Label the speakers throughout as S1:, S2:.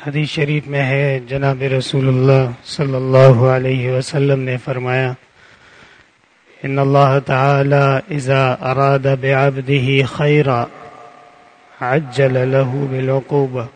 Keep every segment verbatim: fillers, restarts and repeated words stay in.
S1: حدیث شریف میں ہے جناب رسول اللہ صلی اللہ علیہ وسلم نے فرمایا ان اللہ تعالی اذا اراد بعبده خیرا عجل له بالعقوبہ،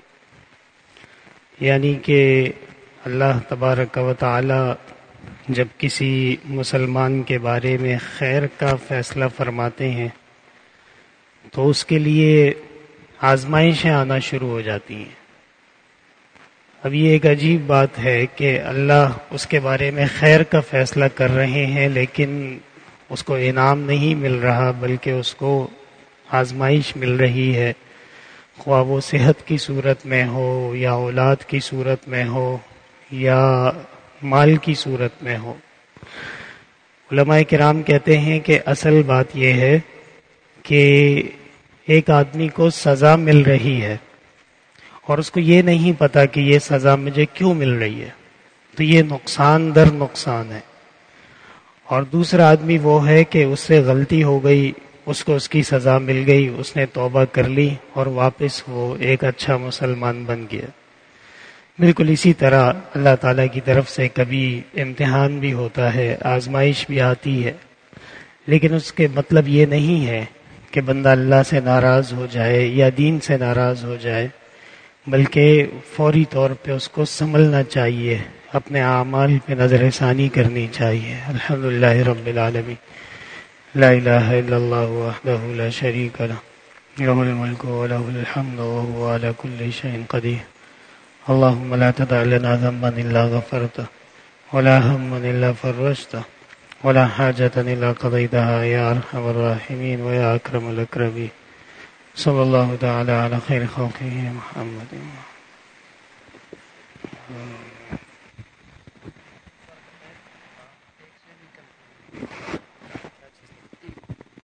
S1: یعنی کہ اللہ تبارک و تعالی جب کسی مسلمان کے بارے میں خیر کا فیصلہ فرماتے ہیں تو اس کے لیے آزمائشیں آنا شروع ہو جاتی ہیں۔ اب یہ ایک عجیب بات ہے کہ اللہ اس کے بارے میں خیر کا فیصلہ کر رہے ہیں لیکن اس کو انعام نہیں مل رہا بلکہ اس کو آزمائش مل رہی ہے، خواہ وہ صحت کی صورت میں ہو یا اولاد کی صورت میں ہو یا مال کی صورت میں ہو۔ علماء کرام کہتے ہیں کہ اصل بات یہ ہے کہ ایک آدمی کو سزا مل رہی ہے اور اس کو یہ نہیں پتا کہ یہ سزا مجھے کیوں مل رہی ہے، تو یہ نقصان در نقصان ہے۔ اور دوسرا آدمی وہ ہے کہ اس سے غلطی ہو گئی، اس کو اس کی سزا مل گئی، اس نے توبہ کر لی اور واپس وہ ایک اچھا مسلمان بن گیا۔ بالکل اسی طرح اللہ تعالیٰ کی طرف سے کبھی امتحان بھی ہوتا ہے، آزمائش بھی آتی ہے، لیکن اس کے مطلب یہ نہیں ہے کہ بندہ اللہ سے ناراض ہو جائے یا دین سے ناراض ہو جائے، بلکہ فوری طور پہ اس کو سنبھلنا چاہیے، اپنے اعمال پہ نظر ثانی کرنی چاہیے۔ الحمدللہ رب العالمین، لا الہ الا اللہ وحدہ لا شریک لہ، لہ الملک ولہ الحمد وہو علی کل شیء قدیر۔ اللہم لا تدع لنا ذنبا الا غفرتہ ولا ہما الا فرجتہ ولا حاجة الا قضیتها یا ارحم الراحمین ویا اکرم الاکرمین۔ صلی اللہ تعالی علی خیر خلقہ محمد۔